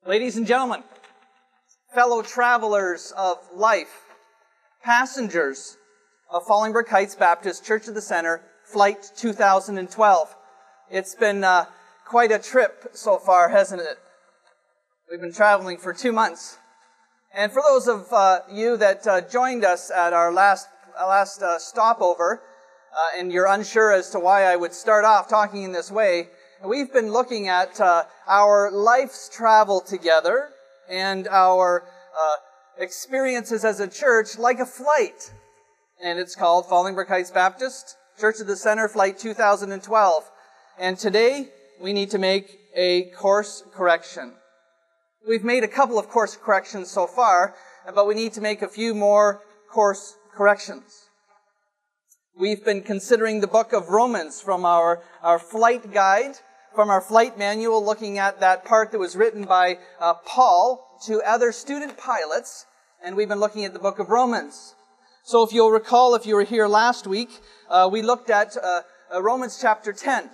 Ladies and gentlemen, fellow travelers of life, passengers of Fallingbrook Heights Baptist Church of the Center, Flight 2012. It's been quite a trip so far, hasn't it? We've been traveling for 2 months. And for those of you that joined us at our last stopover, and you're unsure as to why I would start off talking in this way, we've been looking at our life's travel together and our experiences as a church like a flight. And it's called Fallingbrook Heights Baptist Church of the Center, Flight 2012. And today, we need to make a course correction. We've made a couple of course corrections so far, but we need to make a few more course corrections. We've been considering the book of Romans from our flight guide, from our flight manual, looking at that part that was written by Paul to other student pilots, and we've been looking at the book of Romans. So if you'll recall, if you were here last week, we looked at Romans chapter 10.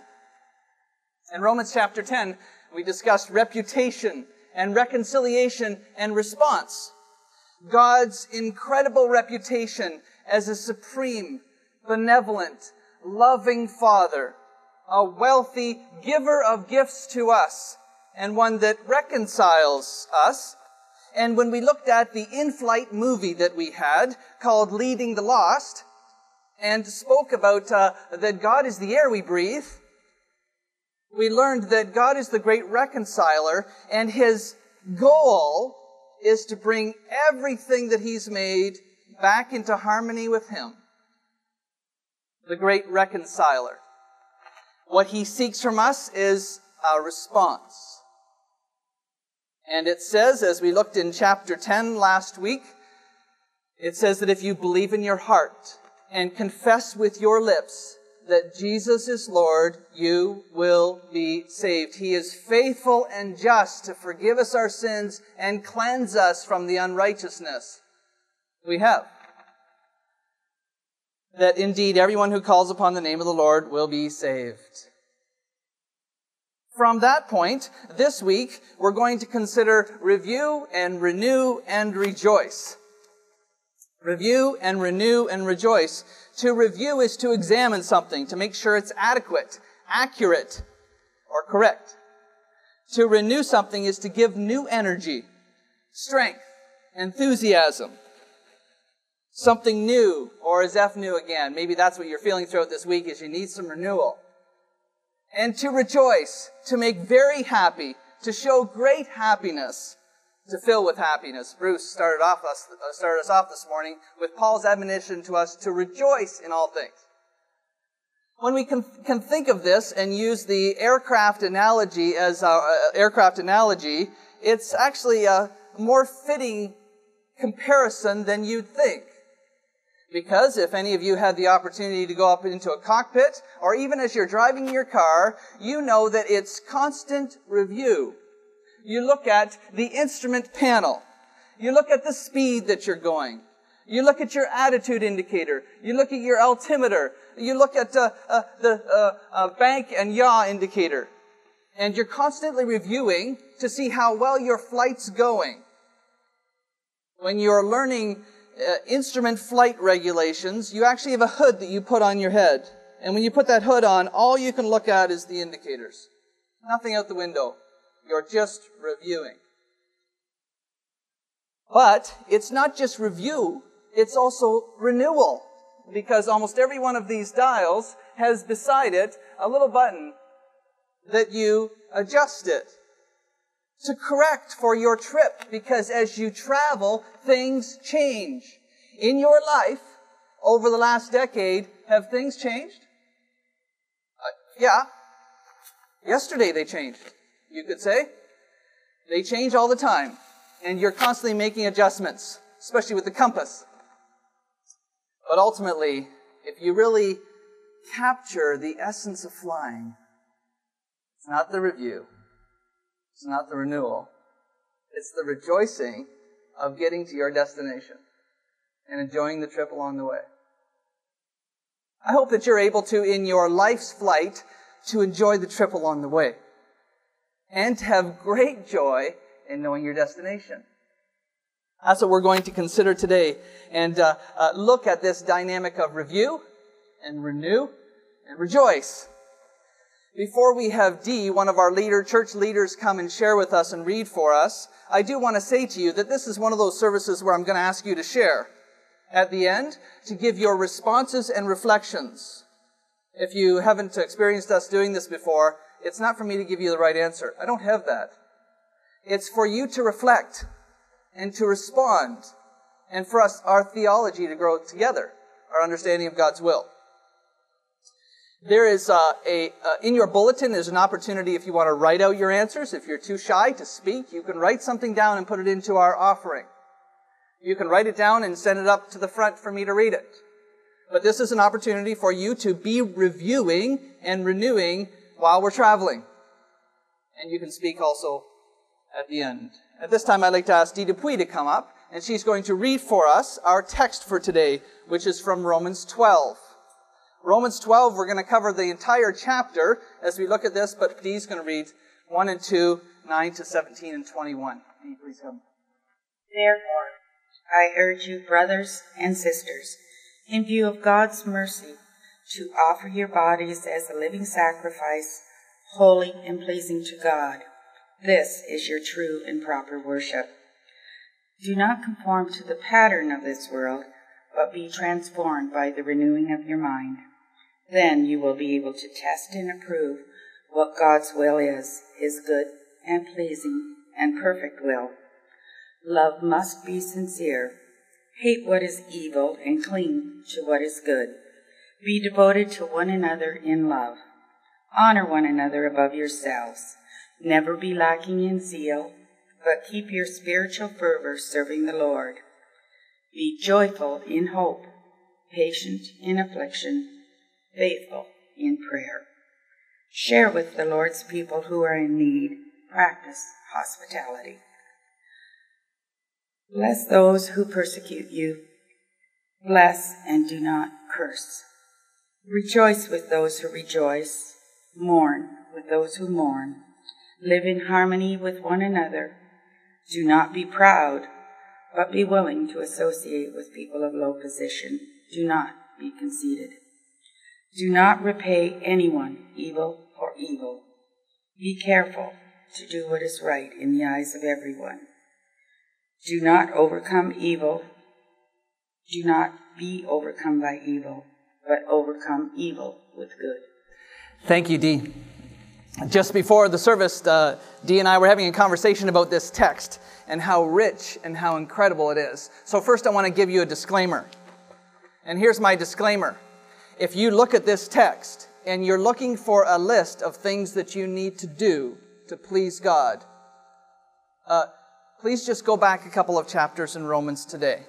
In Romans chapter 10, we discussed reputation and reconciliation and response. God's incredible reputation as a supreme, benevolent, loving Father, a wealthy giver of gifts to us, and one that reconciles us. And when we looked at the in-flight movie that we had called Leading the Lost, and spoke about that God is the air we breathe, we learned that God is the great reconciler, and His goal is to bring everything that He's made back into harmony with Him. The great reconciler. What He seeks from us is a response. And it says, as we looked in chapter 10 last week, it says that if you believe in your heart and confess with your lips that Jesus is Lord, you will be saved. He is faithful and just to forgive us our sins and cleanse us from the unrighteousness we have. That indeed everyone who calls upon the name of the Lord will be saved. From that point, this week, we're going to consider review and renew and rejoice. Review and renew and rejoice. To review is to examine something, to make sure it's adequate, accurate, or correct. To renew something is to give new energy, strength, enthusiasm. Something new, or as F new again. Maybe that's what you're feeling throughout this week, is you need some renewal. And to rejoice, to make very happy, to show great happiness, to fill with happiness. Bruce started us off this morning with Paul's admonition to us to rejoice in all things. When we can think of this and use the aircraft analogy as our aircraft analogy, it's actually a more fitting comparison than you'd think. Because if any of you had the opportunity to go up into a cockpit, or even as you're driving your car, you know that it's constant review. You look at the instrument panel. You look at the speed that you're going. You look at your attitude indicator. You look at your altimeter. You look at the bank and yaw indicator. And you're constantly reviewing to see how well your flight's going. When you're learning instrument flight regulations, you actually have a hood that you put on your head. And when you put that hood on, all you can look at is the indicators. Nothing out the window. You're just reviewing. But it's not just review, it's also renewal. Because almost every one of these dials has beside it a little button that you adjust it to correct for your trip, because as you travel, things change. In your life, over the last decade, have things changed? Yeah. Yesterday they changed, you could say. They change all the time. And you're constantly making adjustments, especially with the compass. But ultimately, if you really capture the essence of flying, it's not the review. It's not the renewal. It's the rejoicing of getting to your destination and enjoying the trip along the way. I hope that you're able to, in your life's flight, to enjoy the trip along the way and to have great joy in knowing your destination. That's what we're going to consider today, and look at this dynamic of review and renew and rejoice. Before we have Dee, one of our church leaders, come and share with us and read for us, I do want to say to you that this is one of those services where I'm going to ask you to share at the end, to give your responses and reflections. If you haven't experienced us doing this before, it's not for me to give you the right answer. I don't have that. It's for you to reflect and to respond, and for us, our theology to grow together, our understanding of God's will. There is in your bulletin, there's an opportunity if you want to write out your answers. If you're too shy to speak, you can write something down and put it into our offering. You can write it down and send it up to the front for me to read it. But this is an opportunity for you to be reviewing and renewing while we're traveling. And you can speak also at the end. At this time, I'd like to ask Dee Dupuy to come up, and she's going to read for us our text for today, which is from Romans 12. Romans 12, we're going to cover the entire chapter as we look at this, but Dee's going to read 1 and 2, 9 to 17 and 21. Dee, please come. Therefore, I urge you, brothers and sisters, in view of God's mercy, to offer your bodies as a living sacrifice, holy and pleasing to God. This is your true and proper worship. Do not conform to the pattern of this world, but be transformed by the renewing of your mind. Then you will be able to test and approve what God's will is, His good and pleasing and perfect will. Love must be sincere. Hate what is evil and cling to what is good. Be devoted to one another in love. Honor one another above yourselves. Never be lacking in zeal, but keep your spiritual fervor serving the Lord. Be joyful in hope, patient in affliction, faithful in prayer. Share with the Lord's people who are in need. Practice hospitality. Bless those who persecute you. Bless and do not curse. Rejoice with those who rejoice. Mourn with those who mourn. Live in harmony with one another. Do not be proud, but be willing to associate with people of low position. Do not be conceited. Do not repay anyone evil for evil. Be careful to do what is right in the eyes of everyone. Do not overcome evil. Do not be overcome by evil, but overcome evil with good. Thank you, Dee. Just before the service, Dee and I were having a conversation about this text and how rich and how incredible it is. So first I want to give you a disclaimer. And here's my disclaimer. If you look at this text and you're looking for a list of things that you need to do to please God, please just go back a couple of chapters in Romans today.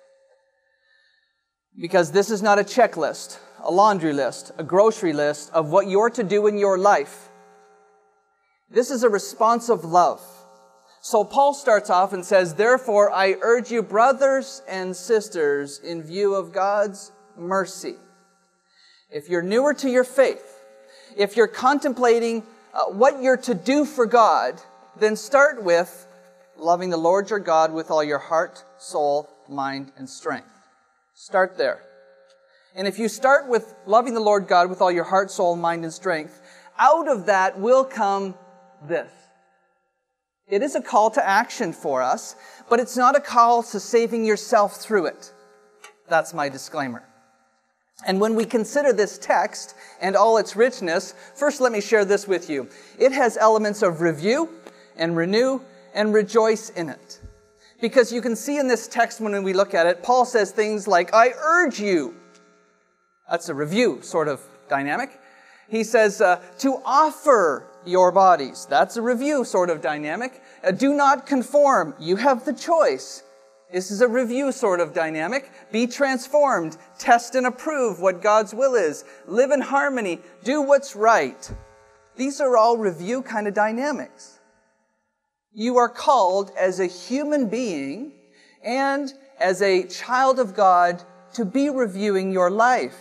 Because this is not a checklist, a laundry list, a grocery list of what you're to do in your life. This is a response of love. So Paul starts off and says, therefore, I urge you, brothers and sisters, in view of God's mercy. If you're newer to your faith, if you're contemplating what you're to do for God, then start with loving the Lord your God with all your heart, soul, mind, and strength. Start there. And if you start with loving the Lord God with all your heart, soul, mind, and strength, out of that will come this. It is a call to action for us, but it's not a call to saving yourself through it. That's my disclaimer. And when we consider this text and all its richness, first let me share this with you. It has elements of review and renew and rejoice in it. Because you can see in this text when we look at it, Paul says things like, I urge you. That's a review sort of dynamic. He says, to offer your bodies. That's a review sort of dynamic. Do not conform. You have the choice. This is a review sort of dynamic. Be transformed. Test and approve what God's will is. Live in harmony. Do what's right. These are all review kind of dynamics. You are called as a human being and as a child of God to be reviewing your life.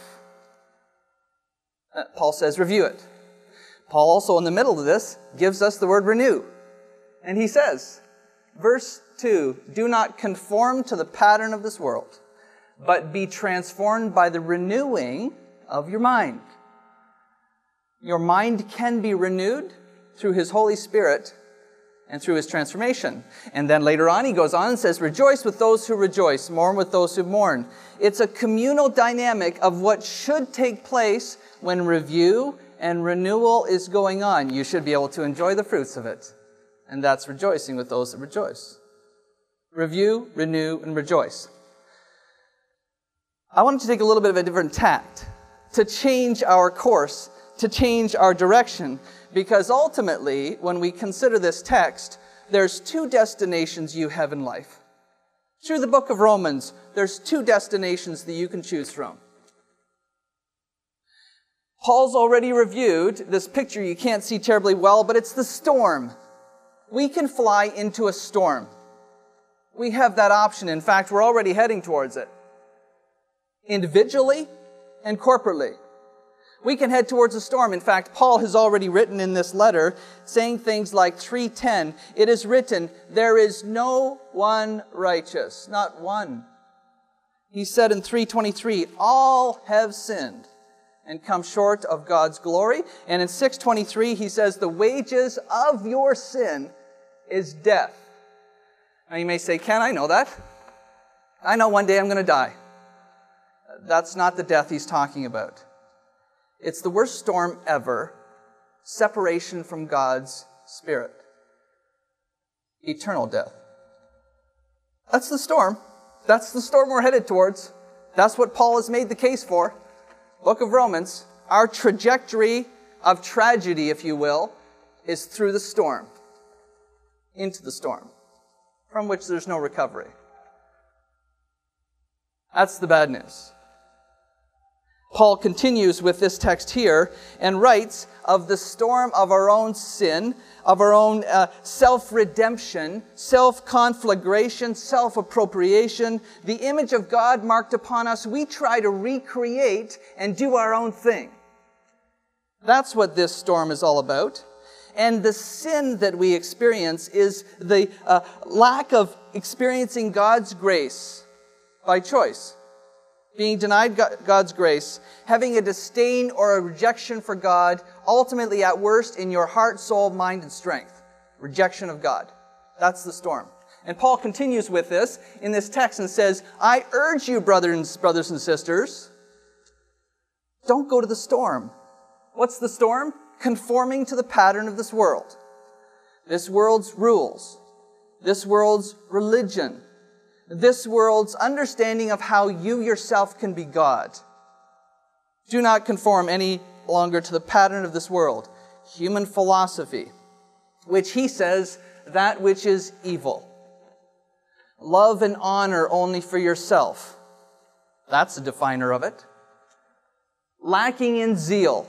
Paul says review it. Paul also in the middle of this gives us the word renew. And he says, Verse 2, do not conform to the pattern of this world, but be transformed by the renewing of your mind. Your mind can be renewed through His Holy Spirit and through His transformation. And then later on, he goes on and says, rejoice with those who rejoice, mourn with those who mourn. It's a communal dynamic of what should take place when review and renewal is going on. You should be able to enjoy the fruits of it. And that's rejoicing with those that rejoice. Review, renew, and rejoice. I wanted to take a little bit of a different tact, to change our course, to change our direction, because ultimately, when we consider this text, there's two destinations you have in life. Through the book of Romans, there's two destinations that you can choose from. Paul's already reviewed this picture you can't see terribly well, but it's the storm. We can fly into a storm. We have that option. In fact, we're already heading towards it. Individually and corporately. We can head towards a storm. In fact, Paul has already written in this letter, saying things like 3:10, it is written, there is no one righteous, not one. He said in 3:23, all have sinned and come short of God's glory. And in 6:23, he says, the wages of your sin is death. Now you may say, Ken, I know that. I know one day I'm going to die. That's not the death he's talking about. It's the worst storm ever. Separation from God's Spirit. Eternal death. That's the storm. That's the storm we're headed towards. That's what Paul has made the case for. Book of Romans, our trajectory of tragedy, if you will, is through the storm. Into the storm. From which there's no recovery. That's the bad news. Paul continues with this text here and writes of the storm of our own sin, of our own self-redemption, self-conflagration, self-appropriation, the image of God marked upon us. We try to recreate and do our own thing. That's what this storm is all about. And the sin that we experience is the lack of experiencing God's grace by choice. Being denied God's grace, having a disdain or a rejection for God, ultimately at worst in your heart, soul, mind, and strength. Rejection of God. That's the storm. And Paul continues with this in this text and says, I urge you, brothers and sisters, don't go to the storm. What's the storm? Conforming to the pattern of this world. This world's rules. This world's religion. This world's understanding of how you yourself can be God. Do not conform any longer to the pattern of this world. Human philosophy, which he says, that which is evil. Love and honor only for yourself. That's a definer of it. Lacking in zeal.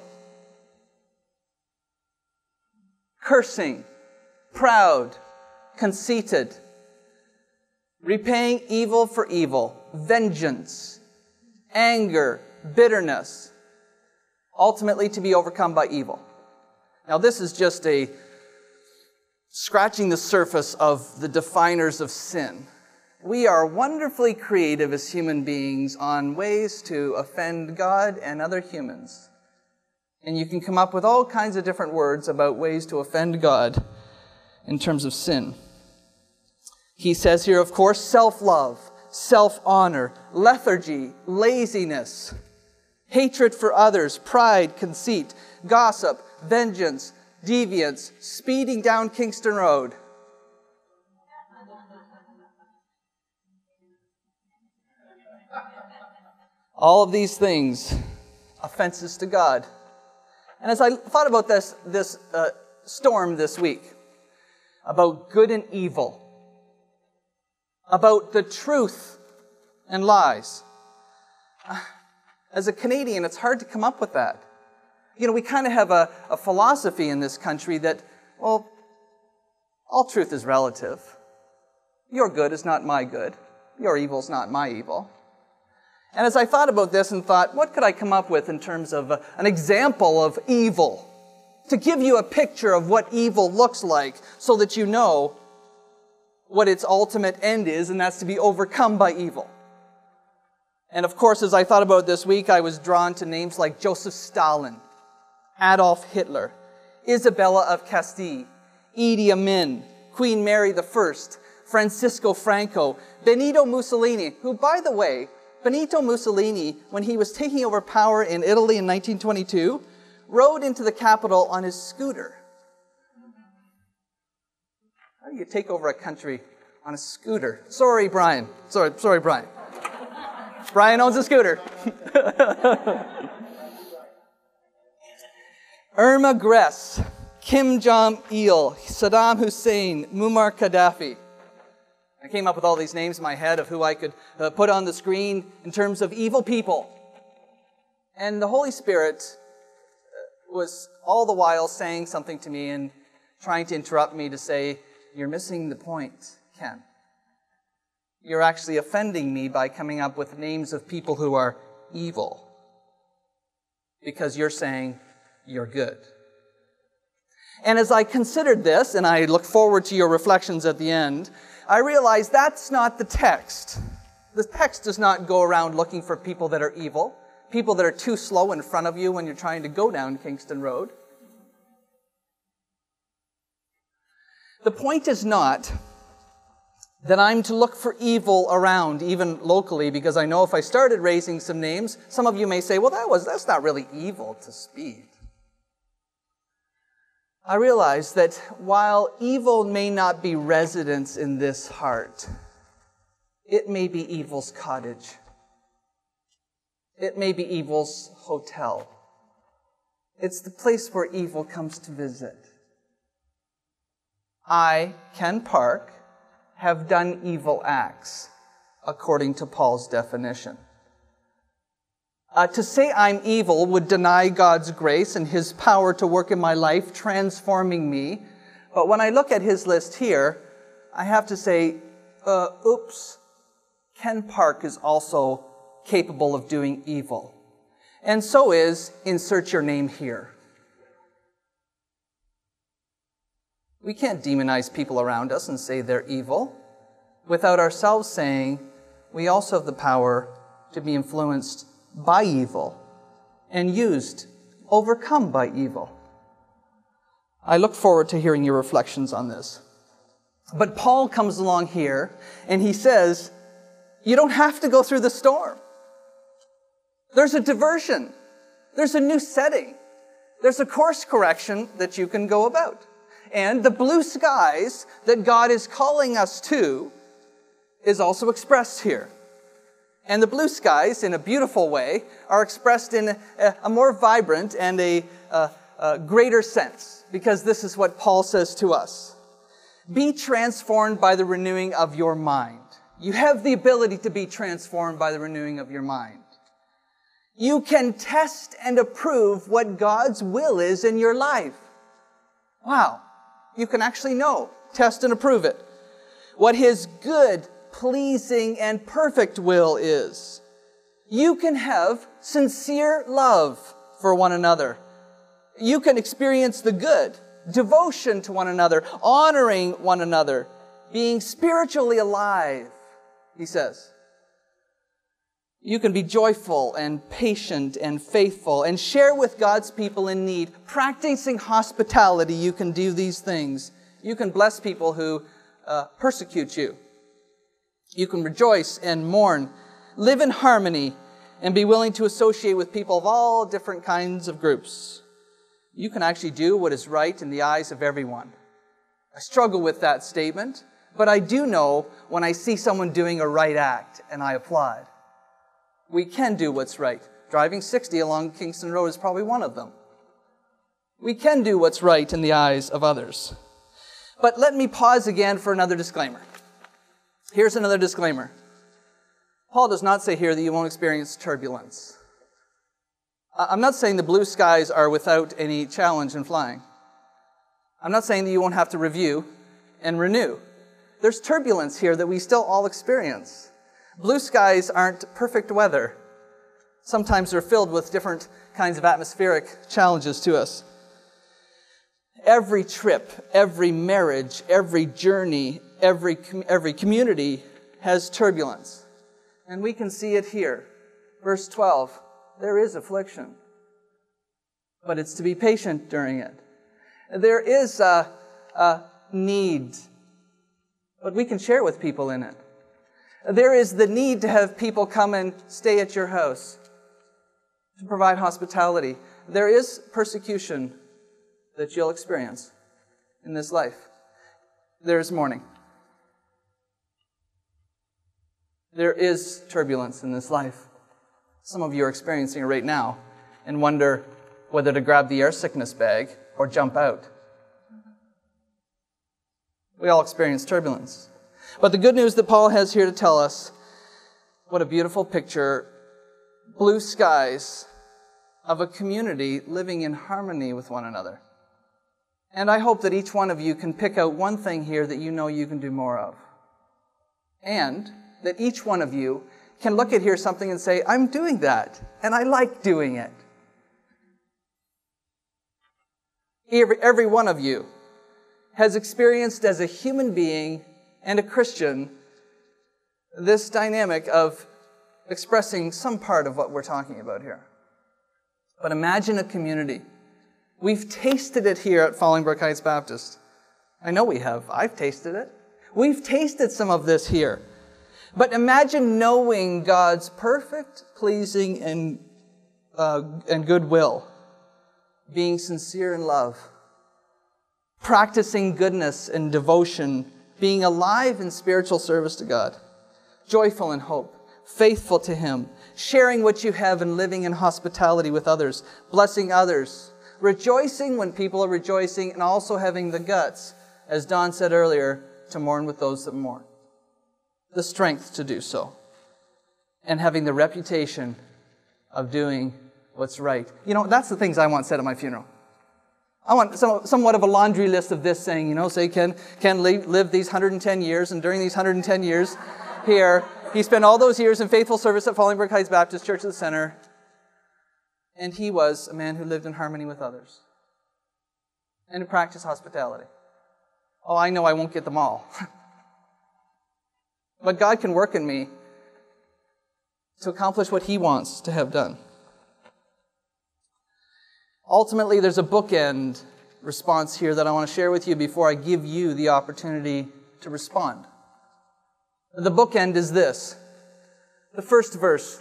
Cursing. Proud. Conceited. Repaying evil for evil, vengeance, anger, bitterness, ultimately to be overcome by evil. Now this is just a scratching the surface of the definers of sin. We are wonderfully creative as human beings on ways to offend God and other humans. And you can come up with all kinds of different words about ways to offend God in terms of sin. He says here, of course, self-love, self-honor, lethargy, laziness, hatred for others, pride, conceit, gossip, vengeance, deviance, speeding down Kingston Road. All of these things, offenses to God. And as I thought about this storm this week, about good and evil, about the truth and lies. As a Canadian, it's hard to come up with that. You know, we kind of have a philosophy in this country that, well, all truth is relative. Your good is not my good. Your evil is not my evil. And as I thought about this and thought, what could I come up with in terms of an example of evil? To give you a picture of what evil looks like so that you know what its ultimate end is, and that's to be overcome by evil. And of course, as I thought about it this week, I was drawn to names like Joseph Stalin, Adolf Hitler, Isabella of Castile, Idi Amin, Queen Mary I, Francisco Franco, Benito Mussolini, who, by the way, Benito Mussolini, when he was taking over power in Italy in 1922, rode into the capital on his scooter. How do you take over a country on a scooter? Sorry, Brian. Sorry, Brian. Brian owns a scooter. Irma Gress, Kim Jong-il, Saddam Hussein, Muammar Gaddafi. I came up with all these names in my head of who I could put on the screen in terms of evil people. And the Holy Spirit was all the while saying something to me and trying to interrupt me to say, "You're missing the point, Ken. You're actually offending me by coming up with names of people who are evil. Because you're saying you're good." And as I considered this, and I look forward to your reflections at the end, I realized that's not the text. The text does not go around looking for people that are evil, people that are too slow in front of you when you're trying to go down Kingston Road. The point is not that I'm to look for evil around, even locally, because I know if I started raising some names, some of you may say, well, that's not really evil to speed. I realize that while evil may not be residence in this heart, it may be evil's cottage. It may be evil's hotel. It's the place where evil comes to visit. I, Ken Park, have done evil acts, according to Paul's definition. To say I'm evil would deny God's grace and His power to work in my life, transforming me. But when I look at his list here, I have to say, oops, Ken Park is also capable of doing evil. And so is, insert your name here. We can't demonize people around us and say they're evil without ourselves saying we also have the power to be influenced by evil and overcome by evil. I look forward to hearing your reflections on this. But Paul comes along here and he says, you don't have to go through the storm. There's a diversion. There's a new setting. There's a course correction that you can go about. And the blue skies that God is calling us to is also expressed here. And the blue skies, in a beautiful way, are expressed in a more vibrant and a greater sense, because this is what Paul says to us. Be transformed by the renewing of your mind. You have the ability to be transformed by the renewing of your mind. You can test and approve what God's will is in your life. Wow. You can actually know, test and approve it. What His good, pleasing, and perfect will is. You can have sincere love for one another. You can experience the good, devotion to one another, honoring one another, being spiritually alive, he says. You can be joyful and patient and faithful and share with God's people in need. Practicing hospitality, you can do these things. You can bless people who persecute you. You can rejoice and mourn, live in harmony, and be willing to associate with people of all different kinds of groups. You can actually do what is right in the eyes of everyone. I struggle with that statement, but I do know when I see someone doing a right act, and I applaud. We can do what's right. Driving 60 along Kingston Road is probably one of them. We can do what's right in the eyes of others. But let me pause again for another disclaimer. Here's another disclaimer. Paul does not say here that you won't experience turbulence. I'm not saying the blue skies are without any challenge in flying. I'm not saying that you won't have to review and renew. There's turbulence here that we still all experience. Blue skies aren't perfect weather. Sometimes they're filled with different kinds of atmospheric challenges to us. Every trip, every marriage, every journey, every community has turbulence. And we can see it here. Verse 12, there is affliction, but it's to be patient during it. There is a need, but we can share with people in it. There is the need to have people come and stay at your house, to provide hospitality. There is persecution that you'll experience in this life. There is mourning. There is turbulence in this life. Some of you are experiencing it right now and wonder whether to grab the air sickness bag or jump out. We all experience turbulence. But the good news that Paul has here to tell us, what a beautiful picture, blue skies of a community living in harmony with one another. And I hope that each one of you can pick out one thing here that you know you can do more of. And that each one of you can look at here something and say, I'm doing that, and I like doing it. Every one of you has experienced as a human being and a Christian this dynamic of expressing some part of what we're talking about here. But imagine a community. We've tasted it here at Fallingbrook Heights Baptist. I know we have. I've tasted it. We've tasted some of this here. But imagine knowing God's perfect, pleasing, and good will, being sincere in love, practicing goodness and devotion, being alive in spiritual service to God, joyful in hope, faithful to Him, sharing what you have and living in hospitality with others, blessing others, rejoicing when people are rejoicing, and also having the guts, as Don said earlier, to mourn with those that mourn. The strength to do so. And having the reputation of doing what's right. You know, that's the things I want said at my funeral. I want somewhat of a laundry list of this saying, say Ken lived these 110 years, and during these 110 years here, he spent all those years in faithful service at Fallingbrook Heights Baptist Church of the Center, and he was a man who lived in harmony with others and who practiced hospitality. Oh, I know I won't get them all. But God can work in me to accomplish what He wants to have done. Ultimately, there's a bookend response here that I want to share with you before I give you the opportunity to respond. The bookend is this. The first verse.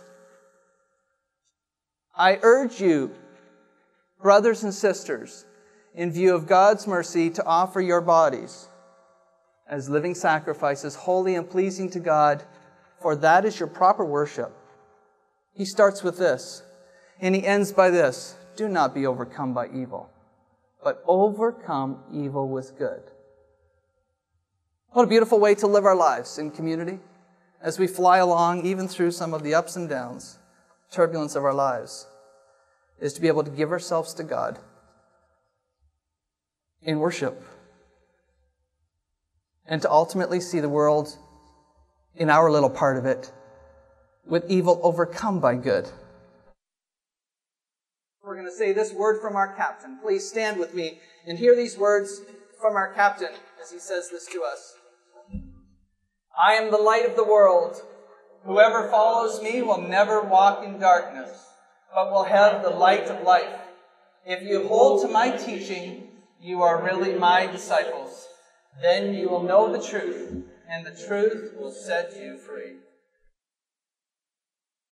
I urge you, brothers and sisters, in view of God's mercy, to offer your bodies as living sacrifices, holy and pleasing to God, for that is your proper worship. He starts with this, and he ends by this. Do not be overcome by evil, but overcome evil with good. What a beautiful way to live our lives in community as we fly along, even through some of the ups and downs, turbulence of our lives, is to be able to give ourselves to God in worship and to ultimately see the world in our little part of it with evil overcome by good. We're going to say this word from our captain. Please stand with me and hear these words from our captain as he says this to us. I am the light of the world. Whoever follows me will never walk in darkness, but will have the light of life. If you hold to my teaching, you are really my disciples. Then you will know the truth, and the truth will set you free.